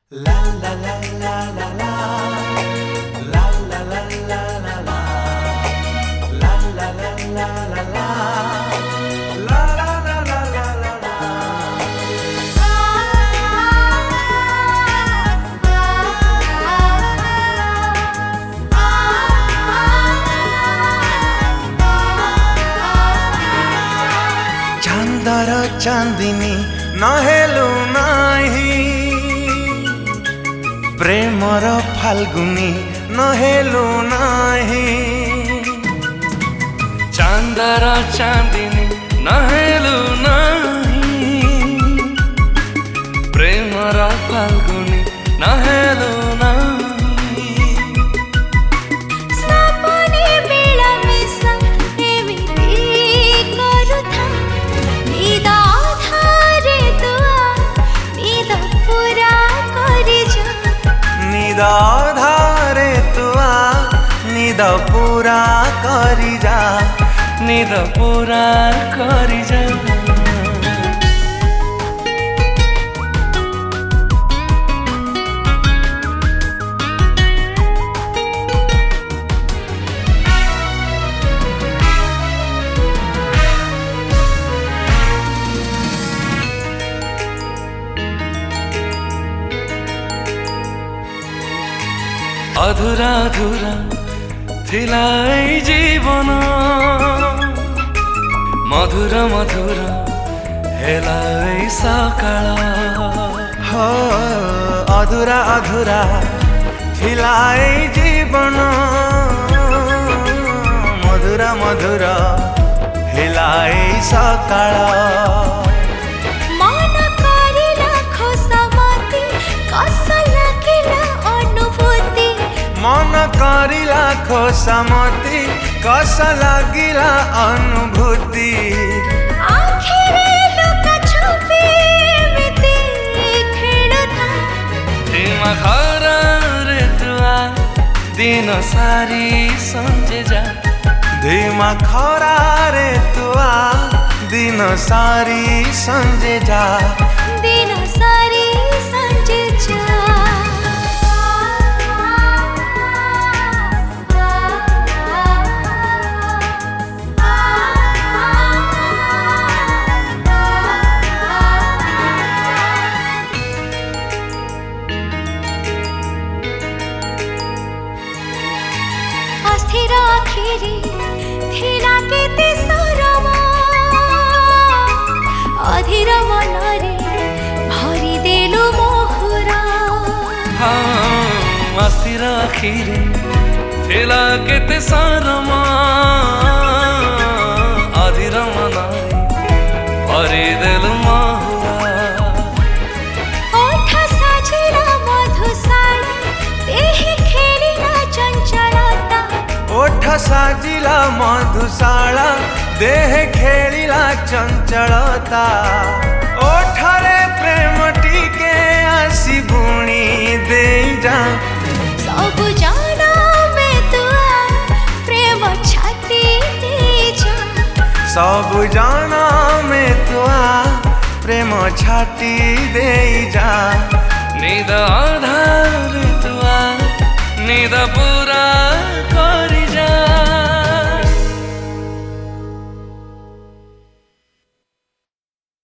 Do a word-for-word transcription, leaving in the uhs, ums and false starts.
La la la la la la la la la la la la la la la la la la la Chandar Chandini नहेलु नाही Premiere Falguni नहेलु नाही चांदर चांदिनी नहेलु नाही Premiere Falguni नहेलु नाही सपने बेला मिसा एमिति करुथा निद आधारे तुआ निद पूरा करि जा निद आधारे तुआ निद पूरा करि जा निद पूरा करि जा अधुरा अधुरा थिला ए जीवन मधुर मधुर हेला ए सकाळ हो अधुरा अधुरा थिला ए जीवन मधुर मधुर हेला ए सकाळ मन करिला खोसमती कस लागिला अनुभूति मन करिला खोसमती कस लागिला अनुभूति आखिरे लुका छुपी एमिति खेलुथा तिमा खरा रे तुआ दिन सारी संजे जा धीमा खरा रे तुआ दिन सारी संजे जा दिन सारी संजे जा अस्थिर आखिरी थिला केते सरमा अधीर मनरे भरी देलु मोहुरा हाँ अस्थिर आखिरे थिला केते सरमा अधीर मनरे भरी देलु मोहुरा ओठ साजिला मधुशाला देहि खेलिला चंचलता ओठ साजिला मधुशाला देह खेलिला चंचलता ओठरे प्रेम टीके आसी बुणी दे जा सब जाना में तुआ प्रेम छाती दे जा सब जाना में तुआ प्रेम छाटी दे जा निद आधार तुआ निद पूरा करि